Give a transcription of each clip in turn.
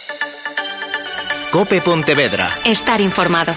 COPE Pontevedra. Estar informado.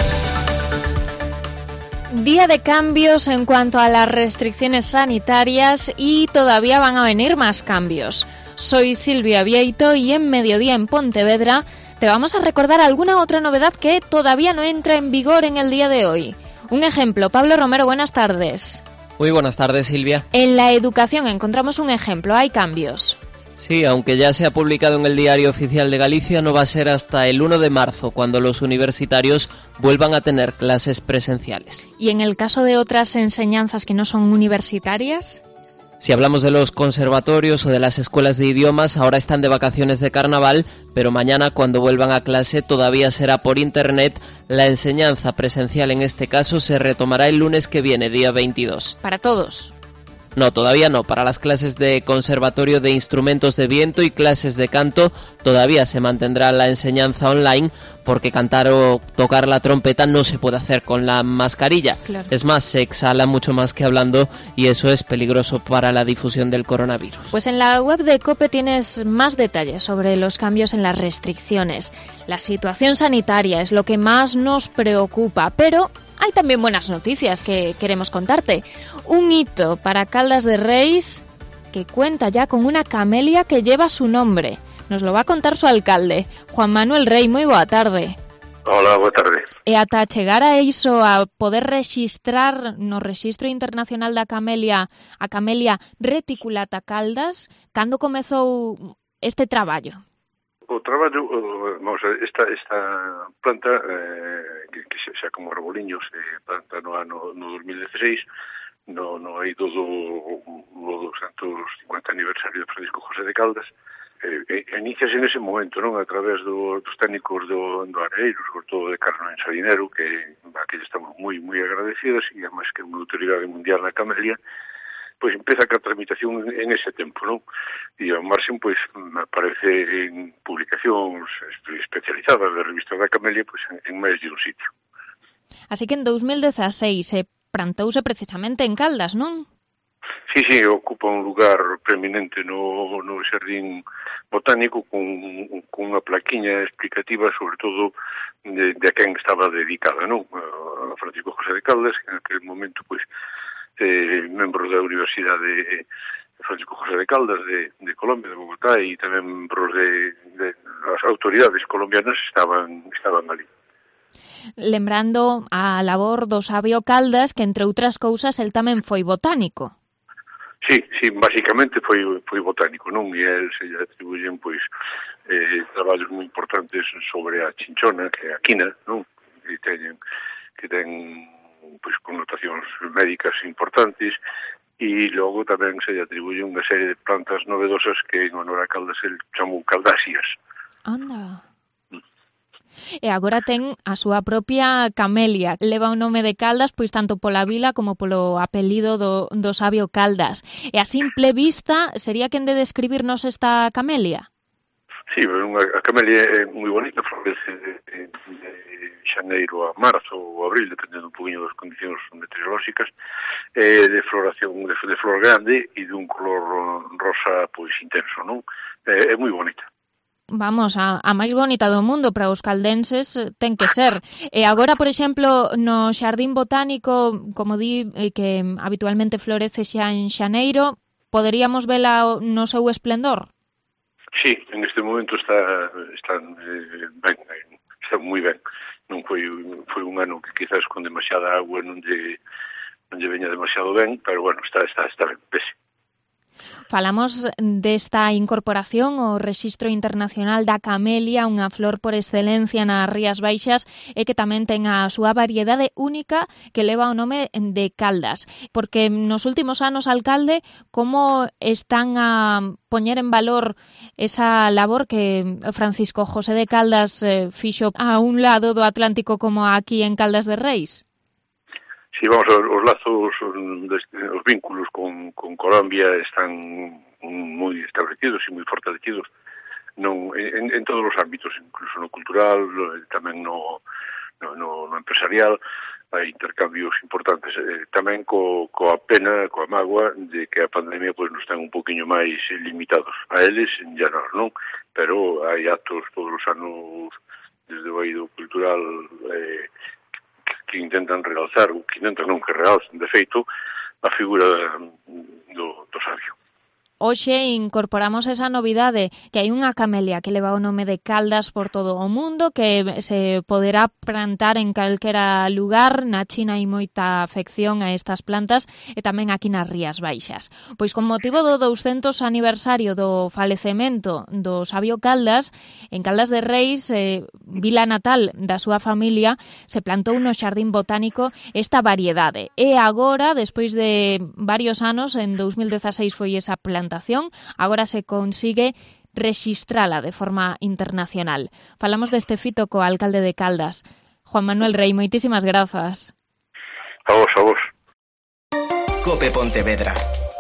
Día de cambios en cuanto a las restricciones sanitarias y todavía van a venir más cambios. Soy Silvia Vieito y en Mediodía en Pontevedra te vamos a recordar alguna otra novedad que todavía no entra en vigor en el día de hoy. Un ejemplo, Pablo Romero, buenas tardes. Muy buenas tardes, Silvia. En la educación encontramos un ejemplo, hay cambios. Sí, aunque ya se ha publicado en el Diario Oficial de Galicia, no va a ser hasta el 1 de marzo cuando los universitarios vuelvan a tener clases presenciales. ¿Y en el caso de otras enseñanzas que no son universitarias? Si hablamos de los conservatorios o de las escuelas de idiomas, ahora están de vacaciones de carnaval, pero mañana cuando vuelvan a clase todavía será por internet. La enseñanza presencial en este caso se retomará el lunes que viene, día 22. ¿Para todos? No, todavía no. Para las clases de conservatorio de instrumentos de viento y clases de canto todavía se mantendrá la enseñanza online porque cantar o tocar la trompeta no se puede hacer con la mascarilla. Claro. Es más, se exhala mucho más que hablando y eso es peligroso para la difusión del coronavirus. Pues en la web de COPE tienes más detalles sobre los cambios en las restricciones. La situación sanitaria es lo que más nos preocupa, pero hay también buenas noticias que queremos contarte. Un hito para Caldas de Reis que cuenta ya con una camelia que lleva su nombre. Nos lo va a contar su alcalde, Juan Manuel Rey. Moi boa tarde. Hola, boa tarde. E ata chegar a iso, a poder rexistrar no Rexistro Internacional da Camelia, a Camelia reticulata Caldas, cando comezou este traballo? O traballo, vamos a ver, esta planta, que xa como arboliños, planta no ano no 2016, no eido do 250 aniversario de Francisco José de Caldas, iniciase nese momento, non, a través dos técnicos do Areiro, sobre todo de Carlos Ensalinero, que a que estamos moi agradecidos, e además que é unha autoridade mundial na camelia, pois empeza a tramitación en ese tempo, non? E ao marxen, pois, aparece en publicacións especializadas da revista da Camelia, pois, en máis de un sitio. Así que en 2016 se plantouse precisamente en Caldas, non? Sí, ocupa un lugar preeminente no xardín botánico con unha plaquiña explicativa, sobre todo, de a quen estaba dedicada, non? A Francisco José de Caldas, que en aquel momento, pois, membros da Universidade Francisco José de Caldas de Colombia, de Bogotá, e tamén membros de as autoridades colombianas estaban ali. Lembrando a labor do sabio Caldas, que entre outras cousas el tamén foi botánico. Sí, basicamente foi botánico, non? E a él se lle atribuyen, pois, traballos moi importantes sobre a chinchona, que é a quina, non? Que ten pois connotacións médicas importantes, e logo tamén se lle atribuye unha serie de plantas novedosas que en honor a Caldas el chamou caldáceas. Anda. E agora ten a súa propia camelia. Leva o nome de Caldas, pois tanto pola vila como polo apelido do sabio Caldas. E a simple vista, sería quen de describirnos esta camelia? Sí, a camelia é moi bonita, florece de xaneiro a marzo ou abril, dependendo un poquinho das condicións meteorolóxicas, de floración de flor grande e dun color rosa pois intenso, non? É moi bonita. Vamos, a máis bonita do mundo para os caldenses ten que ser. E agora, por exemplo, no xardín botánico, como di, que habitualmente florece xa en xaneiro, poderíamos vela no seu esplendor? Sí, en este momento está ben, está moi ben. Non foi un ano que quizás con demasiada agua non lle veña demasiado ben, pero bueno, está ben, pese. Falamos desta incorporación ao Rexistro Internacional da Camelia, unha flor por excelencia nas Rías Baixas e que tamén ten a súa variedade única que leva o nome de Caldas. Porque nos últimos anos, alcalde, como están a poñer en valor esa labor que Francisco José de Caldas fixo a un lado do Atlántico como aquí en Caldas de Reis? Sí, vamos, os lazos, os vínculos con Colombia están moi establecidos e moi fortalecidos en todos os ámbitos, incluso no cultural, tamén no empresarial, hai intercambios importantes, tamén coa pena, coa mágoa de que a pandemia pois nos ten un poquinho máis limitados a eles e a nós, non? Pero hai actos todos os anos desde o eido cultural que intentan realzar, ou que intentan non que realcen, de feito, a figura do sabio. Hoxe incorporamos esa novidade, que hai unha camelia que leva o nome de Caldas por todo o mundo, que se poderá plantar en calquera lugar. Na China hai moita afección a estas plantas e tamén aquí nas Rías Baixas. Pois con motivo do 200 aniversario do falecemento do sabio Caldas, en Caldas de Reis, vila natal da súa familia, se plantou no Xardín Botánico esta variedade. E agora, despois de varios anos, en 2016 foi esa plantación, agora se consigue rexistrala de forma internacional. Falamos deste fito co alcalde de Caldas, Juan Manuel Rey. Moitísimas grazas. A vos. COPE Pontevedra.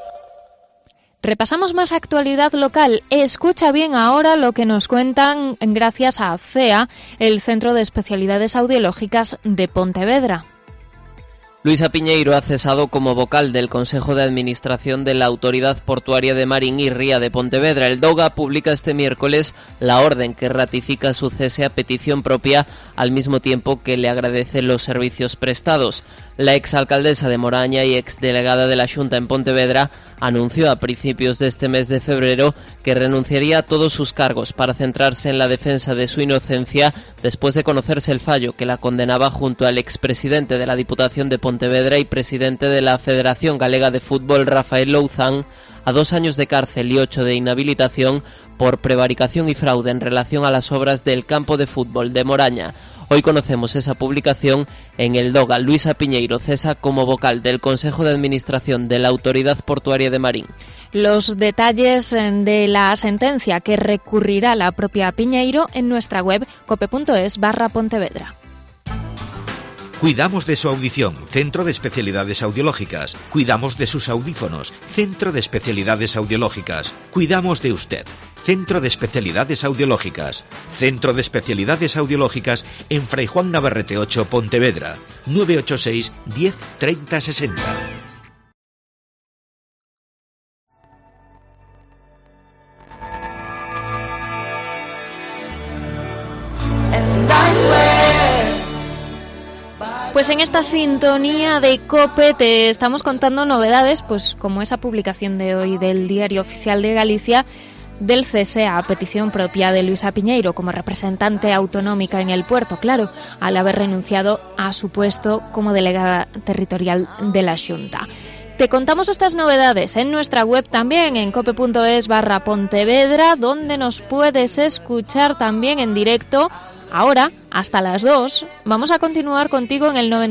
Repasamos más actualidad local. Escucha bien ahora lo que nos cuentan gracias a CEA, el Centro de Especialidades Audiológicas de Pontevedra. Luisa Piñeiro ha cesado como vocal del Consejo de Administración de la Autoridad Portuaria de Marín y Ría de Pontevedra. El DOGA publica este miércoles la orden que ratifica su cese a petición propia, al mismo tiempo que le agradece los servicios prestados. La exalcaldesa de Moraña y exdelegada de la Xunta en Pontevedra anunció a principios de este mes de febrero que renunciaría a todos sus cargos para centrarse en la defensa de su inocencia después de conocerse el fallo que la condenaba junto al expresidente de la Diputación de Pontevedra y presidente de la Federación Galega de Fútbol, Rafael Louzán, a 2 años de cárcel y 8 de inhabilitación por prevaricación y fraude en relación a las obras del campo de fútbol de Moraña. Hoy conocemos esa publicación en el DOGA. Luisa Piñeiro cesa como vocal del Consejo de Administración de la Autoridad Portuaria de Marín. Los detalles de la sentencia que recurrirá la propia Piñeiro en nuestra web cope.es/Pontevedra. Cuidamos de su audición, Centro de Especialidades Audiológicas. Cuidamos de sus audífonos, Centro de Especialidades Audiológicas. Cuidamos de usted, Centro de Especialidades Audiológicas. Centro de Especialidades Audiológicas en Fray Juan Navarrete 8, Pontevedra. 986 10 30 60. Pues en esta sintonía de COPE te estamos contando novedades, pues como esa publicación de hoy del Diario Oficial de Galicia del cese a petición propia de Luisa Piñeiro como representante autonómica en el puerto, claro, al haber renunciado a su puesto como delegada territorial de la Xunta. Te contamos estas novedades en nuestra web también, en cope.es/Pontevedra, donde nos puedes escuchar también en directo. Ahora, hasta las 2, vamos a continuar contigo en el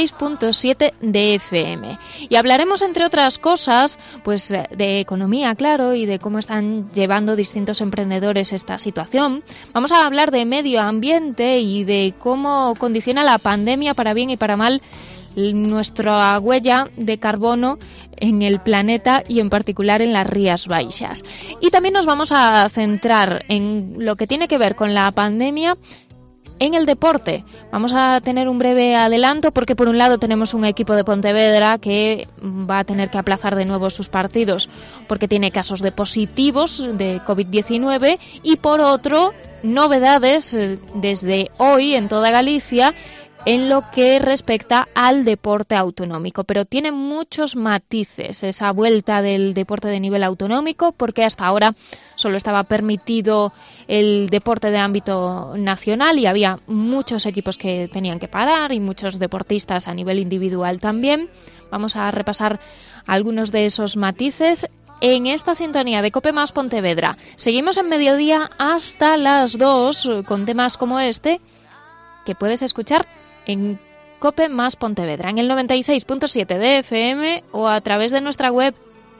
96.7 de FM. Y hablaremos, entre otras cosas, pues de economía, claro, y de cómo están llevando distintos emprendedores esta situación. Vamos a hablar de medio ambiente y de cómo condiciona la pandemia, para bien y para mal, nuestra huella de carbono en el planeta y en particular en las Rías Baixas. Y también nos vamos a centrar en lo que tiene que ver con la pandemia en el deporte. Vamos a tener un breve adelanto porque por un lado tenemos un equipo de Pontevedra que va a tener que aplazar de nuevo sus partidos porque tiene casos de positivos de COVID-19 y por otro novedades desde hoy en toda Galicia en lo que respecta al deporte autonómico, pero tiene muchos matices esa vuelta del deporte de nivel autonómico, porque hasta ahora solo estaba permitido el deporte de ámbito nacional y había muchos equipos que tenían que parar y muchos deportistas a nivel individual también. Vamos a repasar algunos de esos matices en esta sintonía de COPE más Pontevedra. Seguimos en mediodía hasta las 2 con temas como este que puedes escuchar en COPE más Pontevedra, en el 96.7 de FM o a través de nuestra web.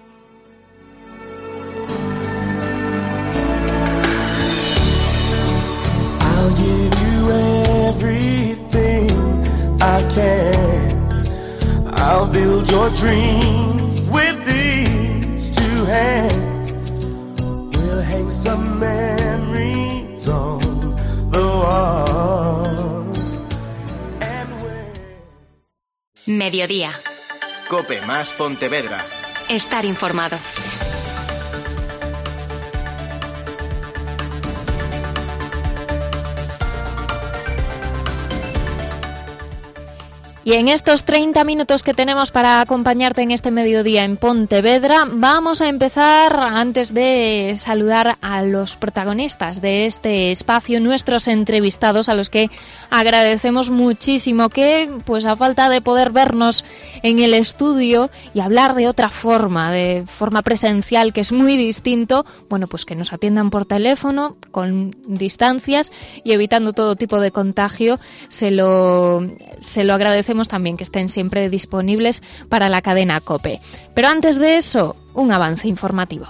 I'll give you everything I can. I'll build your dreams with these two hands. We'll hang some memories on the wall. Mediodía. COPE más Pontevedra. Estar informado. Y en estos 30 minutos que tenemos para acompañarte en este mediodía en Pontevedra, vamos a empezar, antes de saludar a los protagonistas de este espacio, nuestros entrevistados, a los que agradecemos muchísimo que, pues a falta de poder vernos en el estudio y hablar de otra forma, de forma presencial, que es muy distinto, bueno, pues que nos atiendan por teléfono, con distancias y evitando todo tipo de contagio, se lo agradecemos también, que estén siempre disponibles para la cadena COPE. Pero antes de eso, un avance informativo.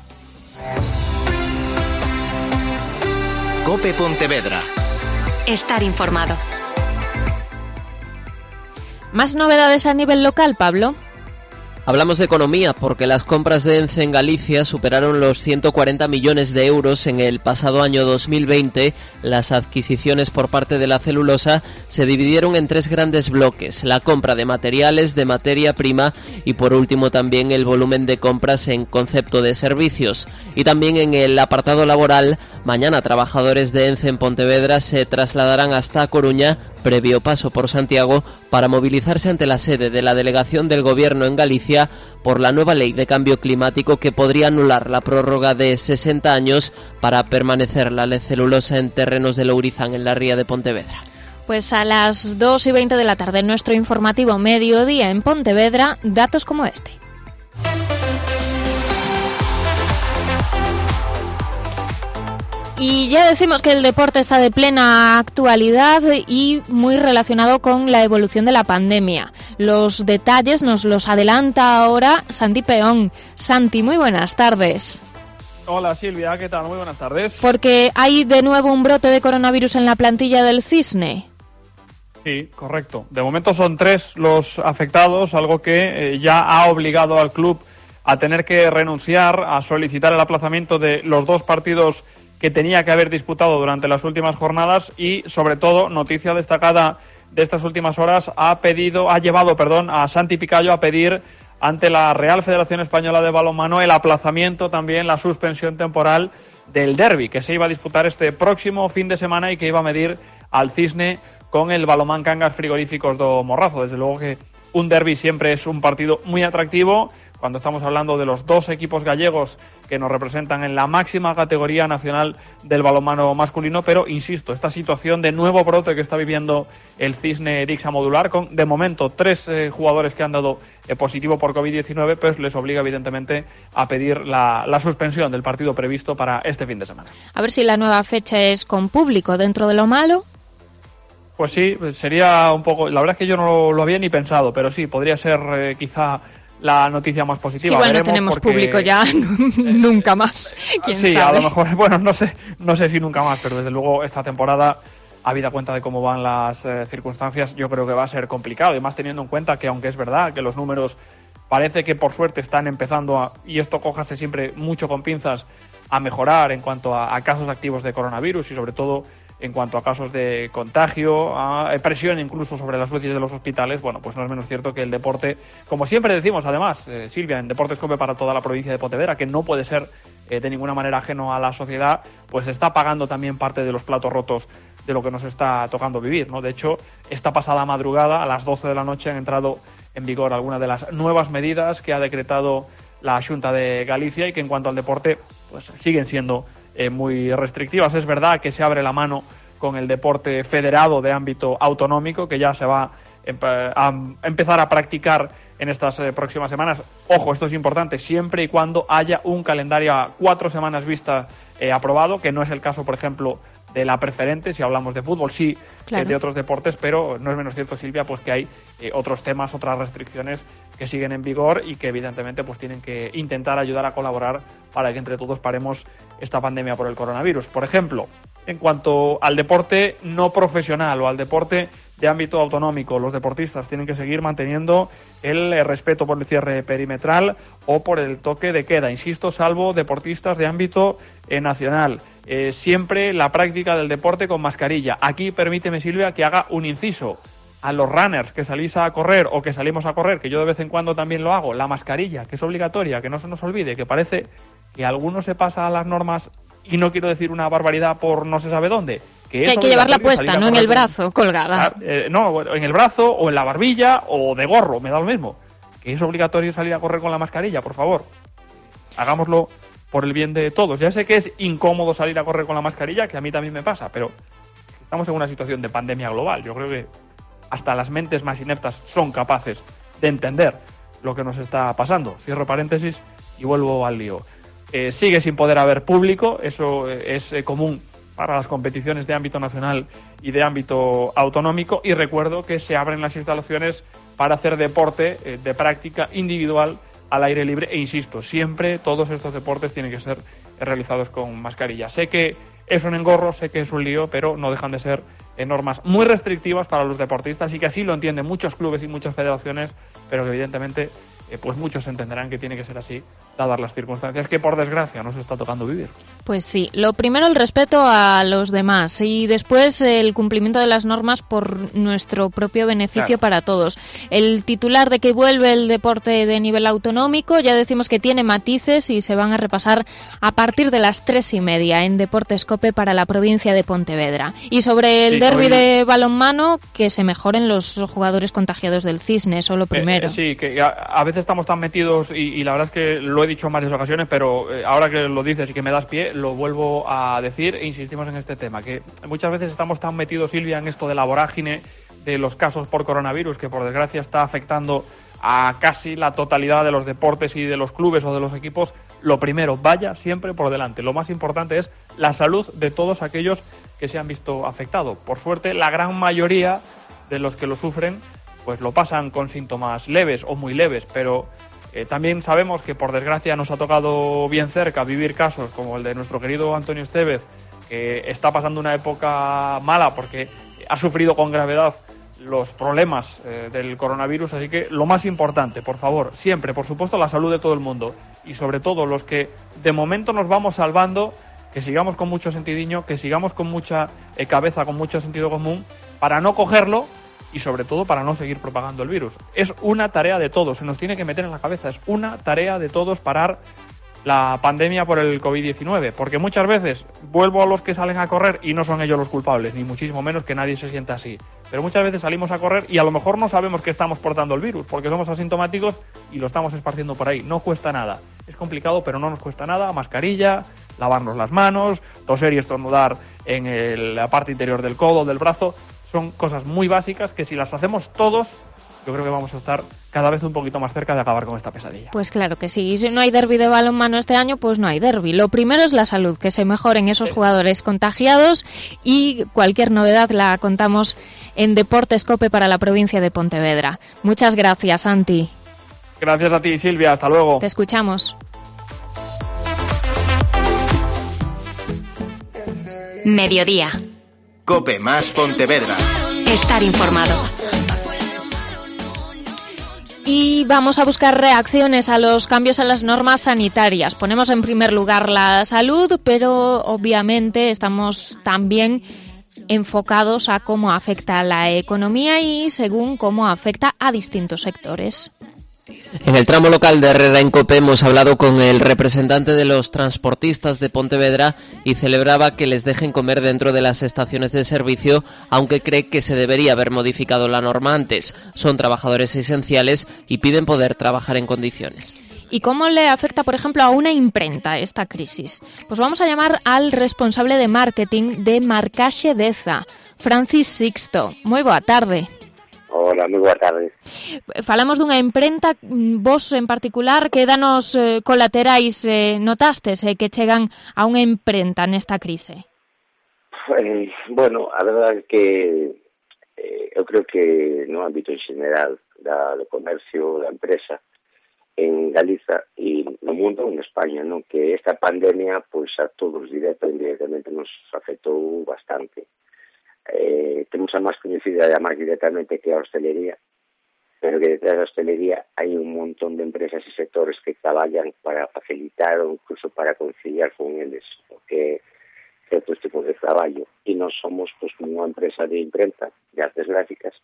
COPE Pontevedra. Estar informado. ¿Más novedades a nivel local, Pablo? Hablamos de economía porque las compras de ENCE en Galicia superaron los 140 millones de euros en el pasado año 2020. Las adquisiciones por parte de la celulosa se dividieron en 3 grandes bloques: la compra de materiales, de materia prima y por último también el volumen de compras en concepto de servicios. Y también en el apartado laboral, mañana trabajadores de ENCE en Pontevedra se trasladarán hasta A Coruña, previo paso por Santiago, para movilizarse ante la sede de la delegación del Gobierno en Galicia por la nueva ley de cambio climático que podría anular la prórroga de 60 años para permanecer la celulosa en terrenos de Lourizán, en la ría de Pontevedra. Pues a las 2:20 de la tarde, en nuestro informativo Mediodía en Pontevedra, datos como este. Y ya decimos que el deporte está de plena actualidad y muy relacionado con la evolución de la pandemia. Los detalles nos los adelanta ahora Santi Peón. Santi, muy buenas tardes. Hola Silvia, ¿qué tal? Muy buenas tardes. Porque hay de nuevo un brote de coronavirus en la plantilla del Cisne. Sí, correcto. De momento son 3 los afectados, algo que ya ha obligado al club a tener que renunciar a solicitar el aplazamiento de los 2 partidos que tenía que haber disputado durante las últimas jornadas y, sobre todo, noticia destacada de estas últimas horas, ha llevado a Santi Picayo a pedir ante la Real Federación Española de Balonmano el aplazamiento, también la suspensión temporal del derbi que se iba a disputar este próximo fin de semana y que iba a medir al Cisne con el Balonmán Cangas Frigoríficos do Morrazo. Desde luego que un derbi siempre es un partido muy atractivo cuando estamos hablando de los 2 equipos gallegos que nos representan en la máxima categoría nacional del balonmano masculino, pero insisto, esta situación de nuevo brote que está viviendo el Cisne Dixa Modular, con de momento 3 jugadores que han dado positivo por COVID-19, pues les obliga evidentemente a pedir la suspensión del partido previsto para este fin de semana. A ver si la nueva fecha es con público dentro de lo malo. Pues sí, sería un poco, la verdad es que yo no lo había ni pensado, pero sí, podría ser quizá la noticia más positiva. Es que igual no tenemos público ya nunca más. ¿Quién sí, sabe? A lo mejor, bueno, no sé si nunca más, pero desde luego esta temporada, habida cuenta de cómo van las circunstancias, yo creo que va a ser complicado, y más teniendo en cuenta que, aunque es verdad que los números parece que por suerte están empezando y esto cójase siempre mucho con pinzas, a mejorar en cuanto a casos activos de coronavirus y sobre todo en cuanto a casos de contagio, a presión incluso sobre las UCIs de los hospitales, bueno, pues no es menos cierto que el deporte, como siempre decimos además, Silvia, en Deportes COPE para toda la provincia de Pontevedra, que no puede ser de ninguna manera ajeno a la sociedad, pues está pagando también parte de los platos rotos de lo que nos está tocando vivir, ¿no? De hecho, esta pasada madrugada, a las 12 de la noche, han entrado en vigor algunas de las nuevas medidas que ha decretado la Xunta de Galicia y que en cuanto al deporte, pues siguen siendo muy restrictivas. Es verdad que se abre la mano con el deporte federado de ámbito autonómico, que ya se va a empezar a practicar en estas próximas semanas. Ojo, esto es importante, siempre y cuando haya un calendario a 4 semanas vista aprobado, que no es el caso, por ejemplo, de la preferente, si hablamos de fútbol, sí, claro, de otros deportes, pero no es menos cierto, Silvia, pues que hay otros temas, otras restricciones que siguen en vigor y que evidentemente pues tienen que intentar ayudar a colaborar para que entre todos paremos esta pandemia por el coronavirus. Por ejemplo, en cuanto al deporte no profesional o al deporte de ámbito autonómico, los deportistas tienen que seguir manteniendo el respeto por el cierre perimetral o por el toque de queda, insisto, salvo deportistas de ámbito nacional. Siempre la práctica del deporte con mascarilla. Aquí permíteme, Silvia, que haga un inciso. a los runners que salís a correr o que salimos a correr, que yo de vez en cuando también lo hago, la mascarilla, que es obligatoria, que no se nos olvide, que parece que alguno se pasa a las normas, y no quiero decir una barbaridad por no se sabe dónde. Que hay que llevarla puesta, no en el brazo, colgada. No, en el brazo o en la barbilla o de gorro, me da lo mismo. Que es obligatorio salir a correr con la mascarilla, por favor. Hagámoslo por el bien de todos. Ya sé que es incómodo salir a correr con la mascarilla, que a mí también me pasa, pero estamos en una situación de pandemia global. Yo creo que hasta las mentes más ineptas son capaces de entender lo que nos está pasando. Cierro paréntesis y vuelvo al lío. Sigue sin poder haber público, eso es común para las competiciones de ámbito nacional y de ámbito autonómico, y recuerdo que se abren las instalaciones para hacer deporte de práctica individual al aire libre, e insisto, siempre todos estos deportes tienen que ser realizados con mascarilla. Sé que es un engorro, sé que es un lío, pero no dejan de ser normas muy restrictivas para los deportistas, y que así lo entienden muchos clubes y muchas federaciones, pero que evidentemente pues muchos entenderán que tiene que ser así, dadas las circunstancias que por desgracia nos está tocando vivir. Pues sí, lo primero el respeto a los demás y después el cumplimiento de las normas por nuestro propio beneficio, claro, para todos. El titular de que vuelve el deporte de nivel autonómico, ya decimos que tiene matices y se van a repasar a partir de las 3:30 en Deportes COPE para la provincia de Pontevedra. Y sobre el derbi de balonmano, que se mejoren los jugadores contagiados del Cisne, eso lo primero. Sí, que a veces estamos tan metidos, y la verdad es que lo he dicho en varias ocasiones, pero ahora que lo dices y que me das pie, lo vuelvo a decir e insistimos en este tema, que muchas veces estamos tan metidos, Silvia, en esto de la vorágine de los casos por coronavirus, que por desgracia está afectando a casi la totalidad de los deportes y de los clubes o de los equipos. Lo primero, vaya siempre por delante. Lo más importante es la salud de todos aquellos que se han visto afectados. Por suerte, la gran mayoría de los que lo sufren pues lo pasan con síntomas leves o muy leves, pero también sabemos que por desgracia nos ha tocado bien cerca vivir casos como el de nuestro querido Antonio Estevez, que está pasando una época mala porque ha sufrido con gravedad los problemas del coronavirus. Así que lo más importante, por favor, siempre, por supuesto, la salud de todo el mundo, y sobre todo los que de momento nos vamos salvando, que sigamos con mucho sentidiño, que sigamos con mucha cabeza, con mucho sentido común, para no cogerlo y sobre todo para no seguir propagando el virus. Es una tarea de todos, se nos tiene que meter en la cabeza, es una tarea de todos parar la pandemia por el COVID-19, porque muchas veces, vuelvo a los que salen a correr, y no son ellos los culpables, ni muchísimo menos, que nadie se sienta así, pero muchas veces salimos a correr y a lo mejor no sabemos que estamos portando el virus, porque somos asintomáticos y lo estamos esparciendo por ahí. No cuesta nada, es complicado, pero no nos cuesta nada. Mascarilla, lavarnos las manos, toser y estornudar en la parte interior del codo, del brazo. Son cosas muy básicas que si las hacemos todos, yo creo que vamos a estar cada vez un poquito más cerca de acabar con esta pesadilla. Pues claro que sí. Y si no hay derbi de balonmano este año, pues no hay derbi. Lo primero es la salud, que se mejoren esos jugadores contagiados, y cualquier novedad la contamos en Deportes COPE para la provincia de Pontevedra. Muchas gracias, Santi. Gracias a ti, Silvia. Hasta luego. Te escuchamos. Mediodía. COPE más Pontevedra. Estar informado. Y vamos a buscar reacciones a los cambios en las normas sanitarias. Ponemos en primer lugar la salud, pero obviamente estamos también enfocados a cómo afecta a la economía y según cómo afecta a distintos sectores. En el tramo local de Herrera en COPE hemos hablado con el representante de los transportistas de Pontevedra y celebraba que les dejen comer dentro de las estaciones de servicio, aunque cree que se debería haber modificado la norma antes. Son trabajadores esenciales y piden poder trabajar en condiciones. ¿Y cómo le afecta, por ejemplo, a una imprenta esta crisis? Pues vamos a llamar al responsable de marketing de Marcaxe Deza, Francis Sixto. Moi boa tarde. Hola, moi boa tarde. Falamos dunha imprenta, vos en particular, que danos colaterais notastes que chegan a unha imprenta nesta crise? Bueno, a verdade é que eu creo que no ámbito en general do comercio, da empresa, en Galiza e no mundo, en España, non, que esta pandemia, pois a todos directa e indirectamente nos afectou bastante. Temos a máis coñecida e a máis directamente que a hostelería, pero que detrás da hostelería hai un montón de empresas e sectores que traballan para facilitar ou incluso para conciliar con eles o que certos tipos de traballo, e non somos pois unha empresa de imprenta, de artes gráficas,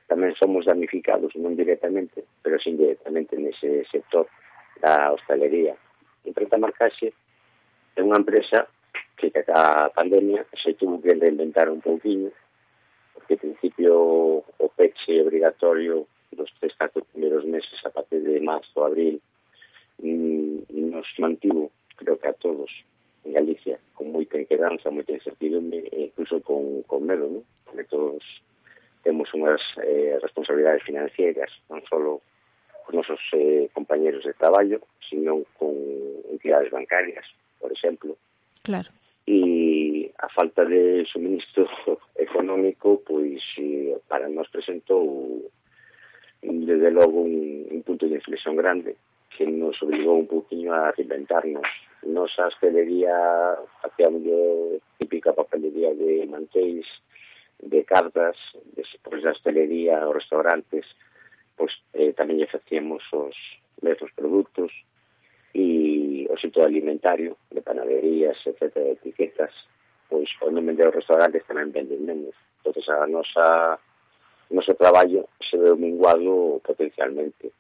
tamén somos damnificados, non directamente, pero sí indirectamente nese sector da hostalería. Empresa Marcaxe é unha empresa que a pandemia se tuvo que reinventar un pouquinho, porque en principio o peche obrigatorio dos 3-4 primeiros meses a partir de marzo, abril, nos mantivo, creo que a todos en Galicia, con moita inquedanza, moita incertidumbre, e incluso con medo, ¿no? Porque todos temos unhas responsabilidades financieras, non só con nosos compañeros de traballo, sino con entidades bancarias, por exemplo. Claro. E a falta de suministro económico, pois, para nós presentou desde logo un punto de inflexión grande que nos obligou un poquinho a reinventarnos. Nosa hostelería facíamos típica papelería de mantéis, de cartas, despois da hostelería, os restaurantes, pois tamén lle facíamos os mesmos produtos, e o sector alimentario, de panaderías, etcétera, etiquetas, pois o nome dos restaurantes tamén venden menos. Entón, o noso traballo se veu minguado potencialmente.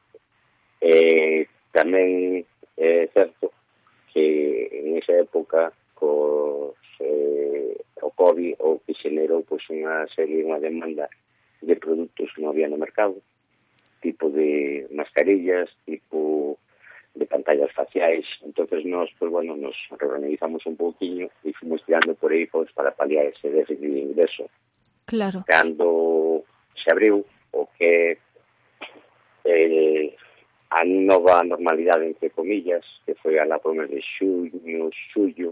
Tamén é certo que en esa época o COVID o que xenerou pois unha demanda de produtos que non había no mercado, tipo de mascarillas, tipo de pantallas faciais. Entonces nós, pues bueno, nos reorganizamos un pouquiño e fomos tirando por aí pues, para paliar ese déficit de ingreso. Claro. Cando se abriu o que a nova normalidade, entre comillas, que foi a lá por mes de xullo,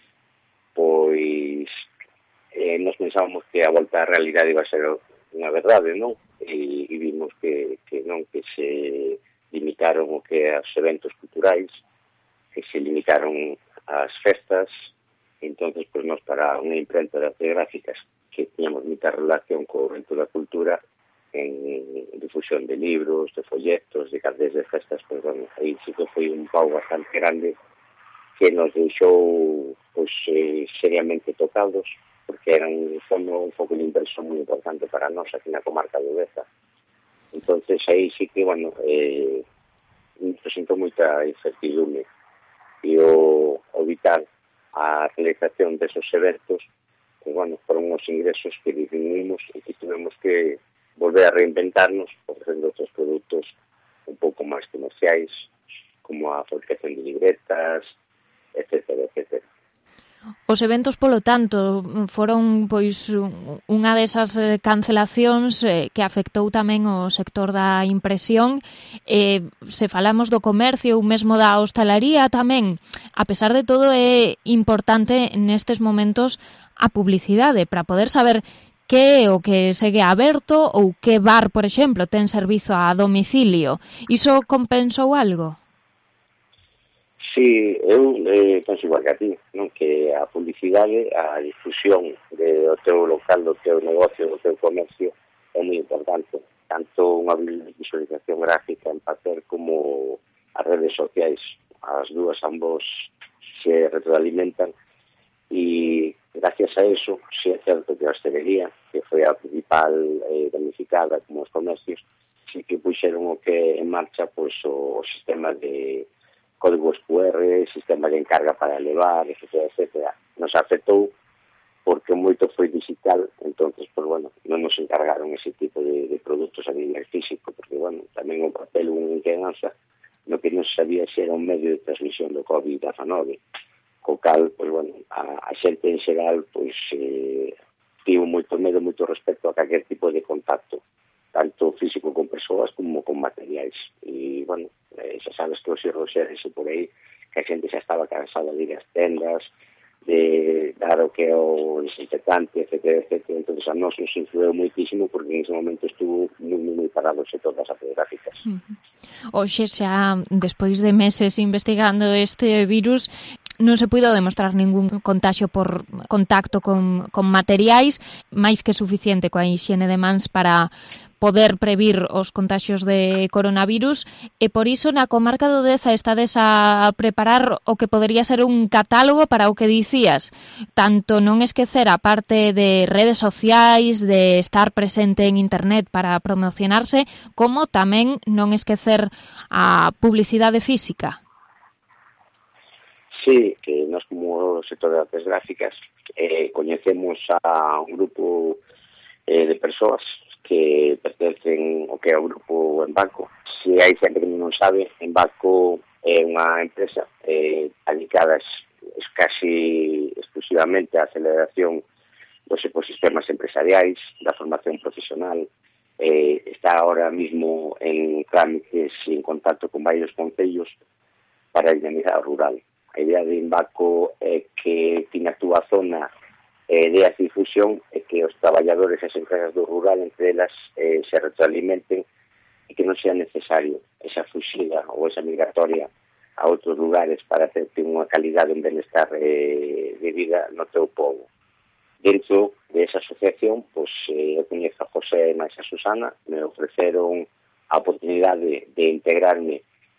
pois nos pensábamos que a volta á realidade iba a ser unha verdade, non? E vimos que non, que se limitaron o que os eventos culturais, que se limitaron as festas. Entonces, pues nós, para unha imprenta de artes gráficas que tiñamos moita relación co evento da cultura, en difusión de libros, de folletos, de cartéis de festas, pues bueno, aí sí que foi un pau bastante grande que nos deixou pues, seriamente tocados, porque era un foco de inversión moi importante para nós aquí na comarca de Odeza. Entonces aí sí que, bueno, me presentou moita incertidumbre e o evitar a realización desos eventos, pues, bueno, foron os ingresos que disminuímos e que tuvemos que volver a reinventarnos ofrecendo outros produtos un pouco máis comerciais, como a fabricación de libretas, etcétera, etcétera. Os eventos, polo tanto, foron pois unha desas cancelacións que afectou tamén o sector da impresión. Se falamos do comercio ou mesmo da hostalaría tamén, a pesar de todo é importante nestes momentos a publicidade para poder saber que é o que segue aberto ou que bar, por exemplo, ten servizo a domicilio. Iso compensou algo? Sí, eu penso igual que a ti, non? Que a publicidade, a difusión do teu local, do teu negocio, do teu comercio é moi importante. Tanto unha visualización gráfica en papel como as redes sociais. As dúas ambos se retroalimentan e gracias a eso, sí é certo que a hostelería, que foi a principal damnificada como os comercios, sí que puxeron o que en marcha pois, o sistema de códigos QR, sistema de encarga para levar, etcétera, etcétera. Nos afectou porque moito foi digital, entonces, pues bueno, non nos encargaron ese tipo de produtos a nivel físico, porque, bueno, tamén o papel unha inquedanza no que non sabía se era un medio de transmisión do COVID-19. Co cal, pues bueno, a xente en xeral, pues, tivo moito medo, moito respecto a calquer tipo de contacto, tanto físico con persoas como con materiais. E, bueno, xa sabes que os irroxeres e por aí, que a xente xa estaba cansada de ir ás tendas, de dar o que é o desinfectante, etcétera, etcétera. Entonces a nós nos influeu moitísimo porque en ese momento estuvo moi parado o sector das artes gráficas. Oxe, xa despois de meses investigando este virus, non se puido demostrar ningún contaxio por contacto con materiais, máis que suficiente coa hixiene de mans para poder previr os contaxios de coronavirus, e por iso na comarca do Deza estades a preparar o que podería ser un catálogo para o que dicías, tanto non esquecer a parte de redes sociais, de estar presente en internet para promocionarse, como tamén non esquecer a publicidade física. Sí, que nós como sector de artes gráficas coñecemos a un grupo de persoas que pertencen ao que é o grupo Embaco. Se hai xente que non sabe, Embaco é unha empresa dedicada casi exclusivamente á aceleración dos ecosistemas empresariais, da formación profesional. Está ahora mismo en trámites e en contacto con varios concellos para dinamizar o rural. A idea de Embaco é que tiña a túa zona de difusión e que os traballadores e as empresas do rural entre elas se retroalimenten e que non sea necesario esa fuxida ou esa migratoria a outros lugares para ter unha calidade, un benestar de vida no teu povo. Dentro de esa asociación, eu coñezo a José e máis a Susana, me ofreceron a oportunidade de integrarme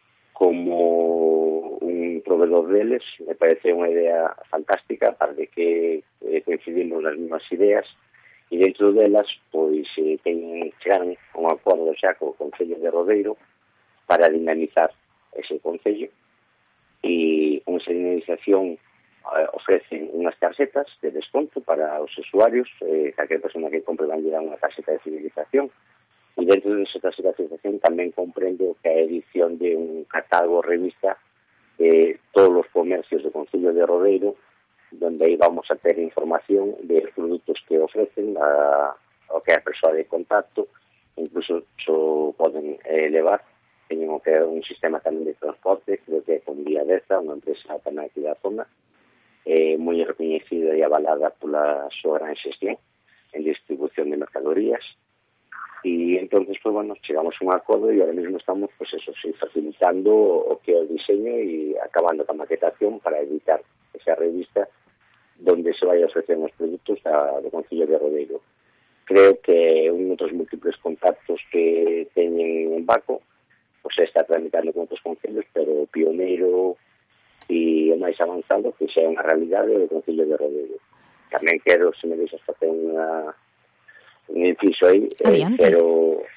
como un proveedor deles. Me parece unha idea fantástica para de que coincidimos nas mesmas ideas e dentro delas chegaron a un acordo xa co Concello de Rodeiro para dinamizar ese concello, e con esa dinamización ofrecen unhas tarxetas de desconto para os usuarios. Calquera persona que compre van llevar unha tarxeta de fidelización, e dentro de esa tarxeta de fidelización tamén comprendo que a edición de un catálogo revista de todos os comercios do Concello de Rodeiro, donde aí vamos a ter información de produtos que ofrecen ao que é a persoa de contacto, incluso poden levar. Teñen o que é un sistema tamén de transporte, creo que é con Vía Deza, unha empresa tamén aquí da zona, moi recoñecida e avalada pola súa gran xestión en distribución de mercadorías. E entonces, chegamos a un acordo e ahora mesmo estamos, facilitando o que é o diseño e acabando a maquetación para editar esa revista donde se vai a ofrecer os produtos do Concello de Rodeiro. Creo que un dos múltiples contactos que teñen en Baco, está tramitando con outros concellos, pero o pioneiro e o máis avanzado que xa é unha realidade do Concello de Rodeiro. Tamén quero, se me deixas, facer un inciso aí, pero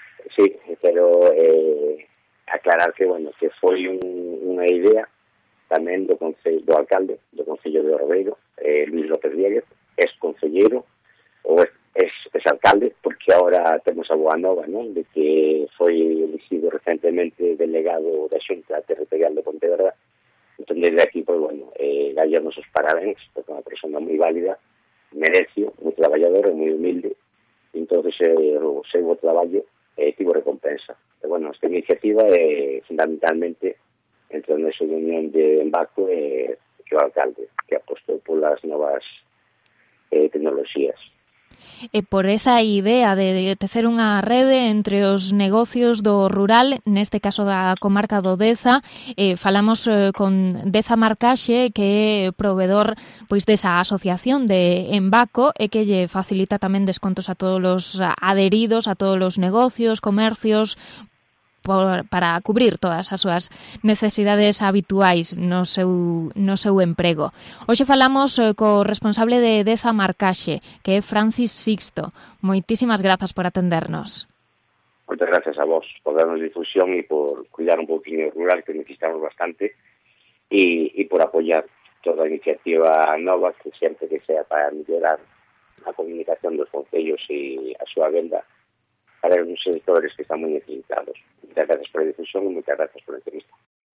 aclarar que, que foi unha idea tamén do alcalde do Concello de Rodeiro, Luis López Dieguez, ex concelleiro, ou ex alcalde, porque ahora temos a boa nova, non? De que foi elegido recentemente delegado da Xunta Territorial de Pontevedra. Entón, desde aquí, gallarnos os parabéns, porque é unha persona moi válida, merecio, moi traballador e moi humilde. Entón, o seu traballo tivo recompensa. Pero, esta iniciativa é fundamentalmente entre o nexo de unión de Embaco e o alcalde, que apostou polas novas tecnoloxías. E por esa idea de tecer unha rede entre os negocios do rural, neste caso da comarca do Deza, falamos con Deza Marcaxe, que é proveedor desa asociación de Embaco e que lle facilita tamén descontos a todos os adheridos, a todos os negocios, comercios, para cubrir todas as súas necesidades habituais no seu emprego. Hoxe falamos co responsable de Deza Marcaxe, que é Francis Sixto. Moitísimas grazas por atendernos. Moitas gracias a vos por darnos difusión e por cuidar un poquinho rural, que necesitamos bastante, e por apoiar toda a iniciativa nova que sempre que sea para mellorar a comunicación dos concellos e a súa venda para os sectores que están moi necesitados. Muchas gracias por la difusión y muchas gracias por la entrevista.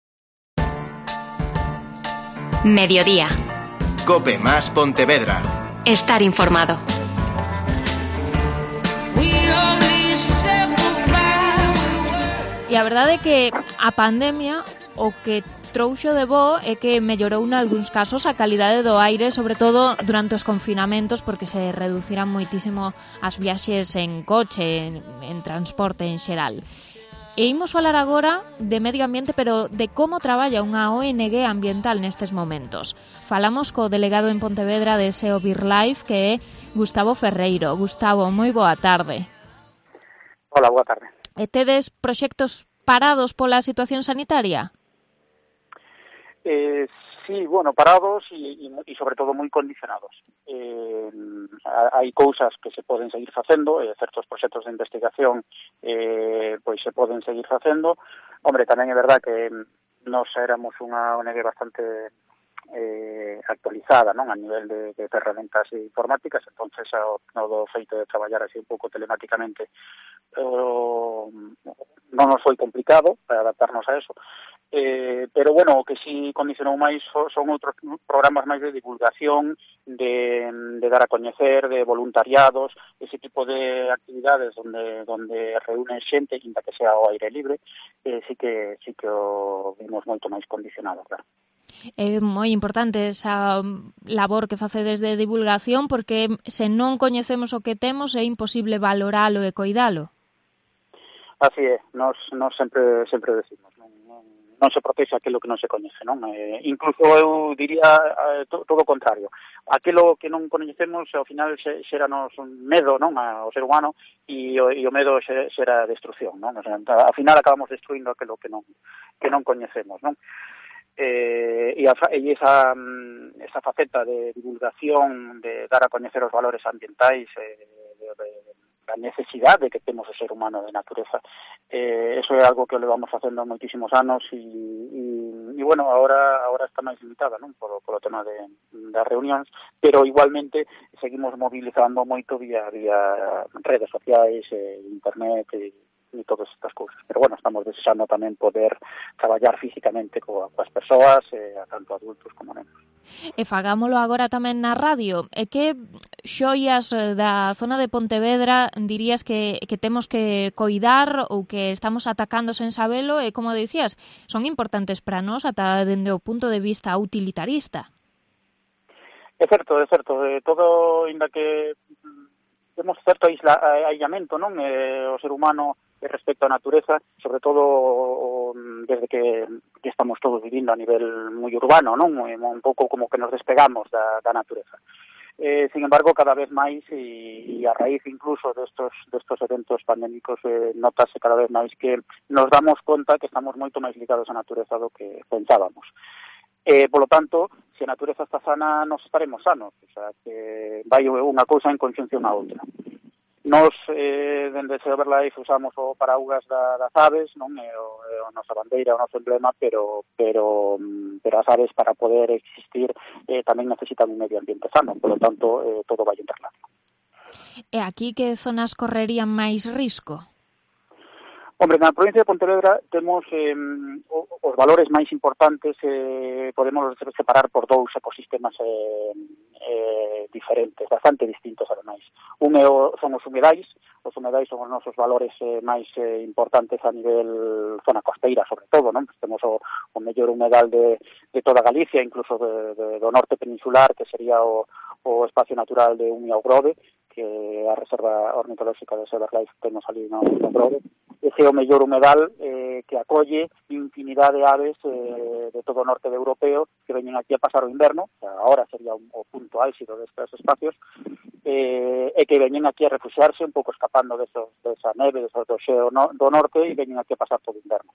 Mediodía. COPE más Pontevedra. Estar informado. E a verdade é que a pandemia o que trouxo de bo é que mellorou nalgúns casos a calidade do aire, sobre todo durante os confinamentos, porque se reduciran moitísimo as viaxes en coche, en transporte en xeral. E imos falar agora de medio ambiente, pero de como traballa unha ONG ambiental nestes momentos. Falamos co delegado en Pontevedra de SEO BirdLife, que é Gustavo Ferreiro. Gustavo, moi boa tarde. Hola, boa tarde. E tedes proxectos parados pola situación sanitaria? Sí, bueno, parados e sobre todo moi condicionados. Hai cousas que se poden seguir facendo, certos proxectos de investigación pois se poden seguir facendo. Hombre, tamén é verdad que nós éramos unha ONG bastante actualizada, non, a nivel de ferramentas informáticas, entonces no do feito de traballar así un pouco telemáticamente non nos foi complicado para adaptarnos a eso. Pero bueno, o que sí condicionou máis son outros programas máis de divulgación, de dar a coñecer, de voluntariados, ese tipo de actividades donde reúnen xente, ainda que sea ao aire libre, sí que o vimos moito máis condicionado, claro. É moi importante esa labor que facedes de divulgación, porque se non coñecemos o que temos é imposible valoralo e coidalo. Así é, nós sempre decimos, non se protexe aquilo que non se coñece, non? Incluso eu diría todo o contrario. Aquilo que non coñecemos, ao final, xeranos un medo, non, ao ser humano, e o medo xera destrucción, non? O sea, ao final acabamos destruindo aquilo que non coñecemos, non? E esa faceta de divulgación, de dar a coñecer os valores ambientais, a necesidade que temos o ser humano de natureza, eso é algo que o levamos facendo moitísimos anos e bueno, ahora está máis limitada, non, polo tema das reunións, pero igualmente seguimos mobilizando moito vía redes sociais, internet e todas estas cousas. Pero bueno, estamos desexando tamén poder traballar físicamente coas persoas, tanto adultos como nenos. E fagámolo agora tamén na radio. E que xoias da zona de Pontevedra dirías que temos que coidar ou que estamos atacando sen sabelo e, como dicías, son importantes para nós ata dende o punto de vista utilitarista? É certo. Todo, inda que temos certo aillamento, non? O ser humano respecto á natureza, sobre todo desde que estamos todos vivindo a nivel moi urbano, non? Un pouco como que nos despegamos da natureza. Sin embargo, cada vez máis, e a raíz incluso destos eventos pandémicos, notase cada vez máis que nos damos conta que estamos moito máis ligados á natureza do que pensábamos. Polo tanto, se a natureza está sana, nos estaremos sanos. O sea, que vai unha cousa en conxunción a outra. Nos, dende SEO BirdLife, usamos o paraugas das aves, non? A nosa bandeira, o noso emblema, pero as aves, para poder existir, tamén necesitan un medio ambiente sano, por lo tanto, todo vai interrelacionado. E aquí que zonas correrían máis risco? Hombre, na provincia de Pontevedra temos os valores máis importantes, podemos separar por dous ecosistemas diferentes, bastante distintos ademais. Un son os humedais son os nosos valores máis importantes a nivel zona costeira, sobre todo, non? Temos o mellor humedal de toda Galicia, incluso do norte peninsular, que sería o espacio natural de Umia Grove, que é a reserva ornitolóxica de SEO BirdLife que temos ali no Grove. Ese é o mellor humedal que acolle infinidade de aves de todo o norte de europeo que veñen aquí a pasar o inverno, agora sería o punto álxido destes espacios, e que veñen aquí a refugiarse un pouco escapando desa neve, do xeo do norte, e veñen aquí a pasar todo o inverno.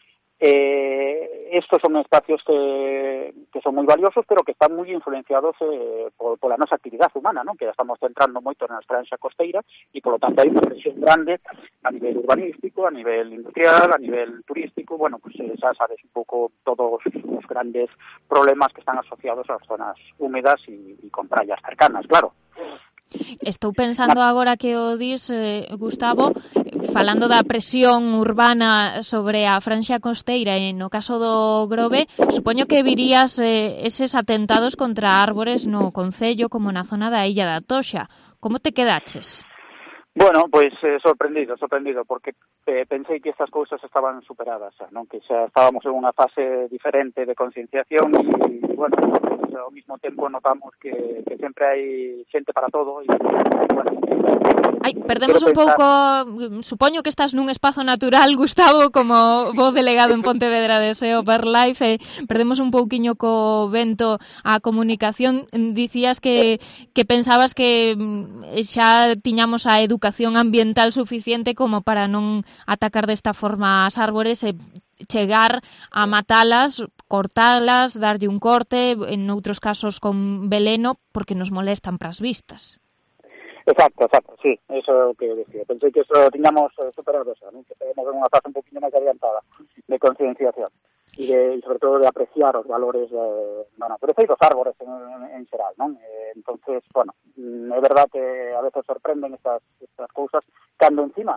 Estos son espacios que son moi valiosos, pero que están moi influenciados pola nosa actividade humana, non? Que estamos centrando moito na franxa costeira e, polo tanto, hai unha presión grande a nivel urbanístico, a nivel industrial, a nivel turístico. Bueno, pues xa sabes un pouco todos os grandes problemas que están asociados ás zonas húmedas e con praias cercanas, claro. Estou pensando agora que o dis, Gustavo, falando da presión urbana sobre a franxa costeira e no caso do Grove, supoño que virías eses atentados contra árbores no concello como na zona da Illa da Toxa. Como te quedaches? Bueno, pois sorprendido, porque pensei que estas cousas estaban superadas, non? Que xa estábamos en unha fase diferente de concienciación e, bueno, ao mesmo tempo notamos que sempre hai xente para todo e, bueno, perdemos un pouco, supoño que estás nun espazo natural, Gustavo, como vos delegado en Pontevedra de SEO BirdLife, perdemos un pouquiño co vento a comunicación. Dicías que pensabas que xa tiñamos a educación ambiental suficiente como para non atacar desta forma as árbores e chegar a matalas, cortalas, darlle un corte, en outros casos con veleno, porque nos molestan pras vistas. Exacto, sí, eso é o que decía. Pensei que eso tiñamos superado xa, ¿no? Que tenemos unha fase un poquinho máis adiantada de concienciación e sobre todo de apreciar os valores da natureza e dos árbores en xeral, non? Entonces, bueno, é verdad que a veces sorprenden estas cousas cando encima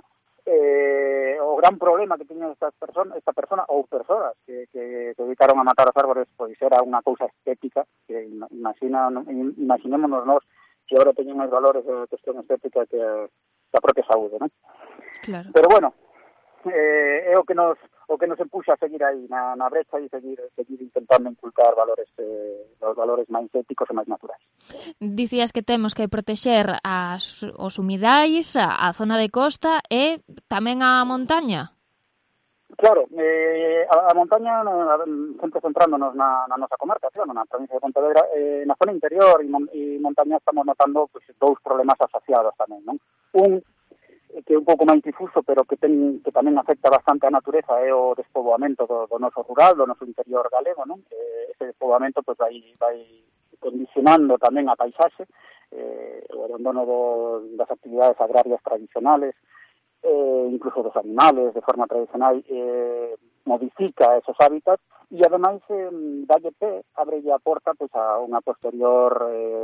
o gran problema que tiña esta persona ou persoas que dedicaron a matar os árbores, pois era unha cousa estética que imaginémonos nós que ahora teñen máis valores de cuestión estética que a propia saúde, non? Claro. Pero bueno, é o que nos empuxa a seguir aí na brecha e seguir intentando inculcar os valores máis éticos e máis naturais. Dicías que temos que protexer os humidais, a zona de costa e tamén a montaña. Claro, a montaña, sempre centrándonos na nosa comarca, na provincia de Pontevedra, na zona interior e montaña estamos notando pues, dous problemas asociados tamén, non? Un que é un pouco máis difuso, pero que tamén afecta bastante a natureza, é o despoboamento do noso rural, do noso interior galego, non? Ese despoboamento pues, vai condicionando tamén a paisaxe, o abandono das actividades agrarias tradicionales, incluso dos animales de forma tradicional, modifica esos hábitats e ademais dalle pé, abrelle a porta pues, a unha posterior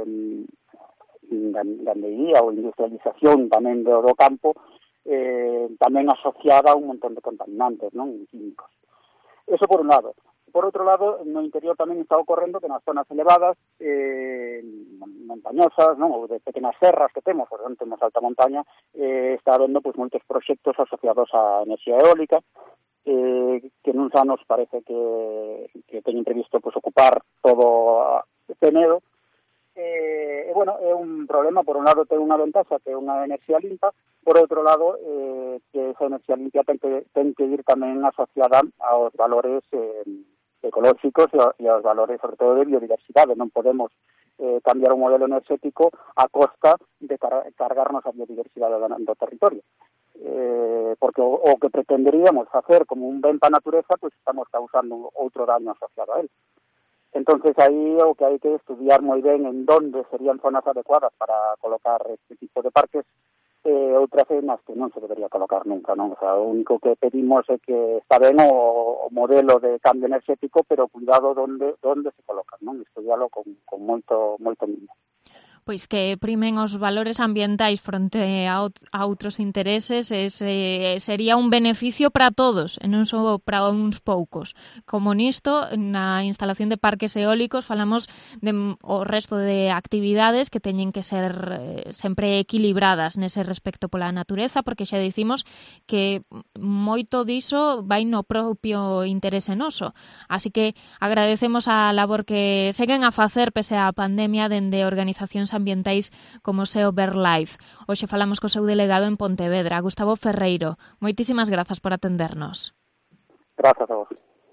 gandería ou industrialización tamén do campo, tamén asociada a un montón de contaminantes, non, químicos. Eso por un lado. Por outro lado, no interior tamén está ocorrendo que nas zonas elevadas, montañosas, non, ou de pequenas serras que temos, por exemplo, temos alta montaña, está habendo pues, moitos proxectos asociados á enerxía eólica, que nuns anos parece que teñen previsto pues, ocupar todo Penedo. Bueno, é un problema, por un lado ten unha ventaxa que é unha enerxía limpa, por outro lado que esa enerxía limpia ten que ir tamén asociada aos valores ecolóxicos e aos valores, sobre todo, de biodiversidade. Non podemos cambiar un modelo enerxético a costa de cargarnos a biodiversidade do territorio. Porque o que pretenderíamos facer como un ben para a natureza, pues estamos causando outro daño asociado a él. Entonces, aí o que hai que estudiar moi ben en donde serían zonas adecuadas para colocar este tipo de parques, outras nas que non se debería colocar nunca, non? O sea, o único que pedimos é que está ben o modelo de cambio enerxético, pero cuidado donde se colocan, non? Estudialo con moito mimo. Pois que primen os valores ambientais fronte a outros intereses, sería un beneficio para todos, e non só para uns poucos. Como nisto, na instalación de parques eólicos, falamos o resto de actividades que teñen que ser sempre equilibradas nese respecto pola natureza, porque xa dicimos que moito diso vai no propio interese noso. Así que agradecemos a labor que seguen a facer pese á pandemia dende organizacións ambientais como SEO BirdLife. Hoxe falamos co seu delegado en Pontevedra, Gustavo Ferreiro. Moitísimas grazas por atendernos. Grazas a vos.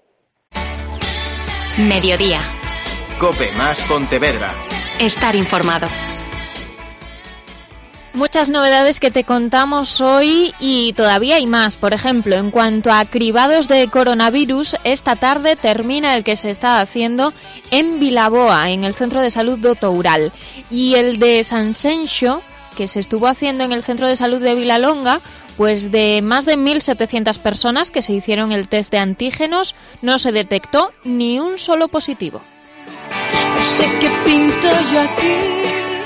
Mediodía. COPE más Pontevedra. Estar informado. Muchas novedades que te contamos hoy y todavía hay más. Por ejemplo, en cuanto a cribados de coronavirus, esta tarde termina el que se está haciendo en Vilaboa, en el Centro de Salud do Toural. Y el de Sanxenxo, que se estuvo haciendo en el Centro de Salud de Vilalonga, pues de más de 1.700 personas que se hicieron el test de antígenos, no se detectó ni un solo positivo. No sé qué pinto yo aquí.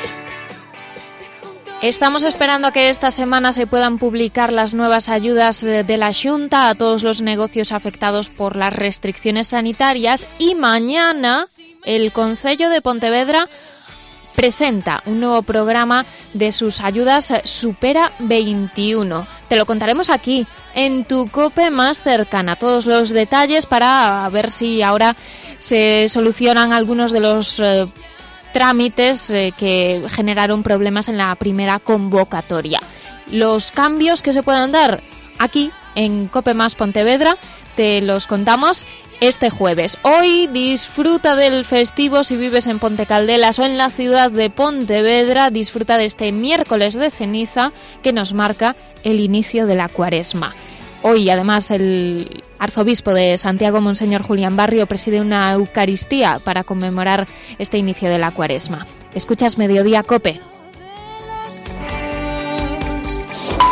Estamos esperando a que esta semana se puedan publicar las nuevas ayudas de la Xunta a todos los negocios afectados por las restricciones sanitarias y mañana el Concello de Pontevedra presenta un nuevo programa de sus ayudas Supera 21. Te lo contaremos aquí, en tu COPE más cercana. Todos los detalles para ver si ahora se solucionan algunos de los trámites que generaron problemas en la primera convocatoria. Los cambios que se puedan dar aquí en COPE más Pontevedra te los contamos este jueves. Hoy disfruta del festivo si vives en Ponte Caldelas o en la ciudad de Pontevedra. Disfruta de este miércoles de ceniza que nos marca el inicio de la Cuaresma. Hoy, además, el arzobispo de Santiago, Monseñor Julián Barrio, preside una Eucaristía para conmemorar este inicio de la Cuaresma. Escuchas Mediodía COPE.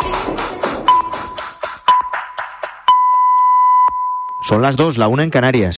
Son las 2, la 1 en Canarias.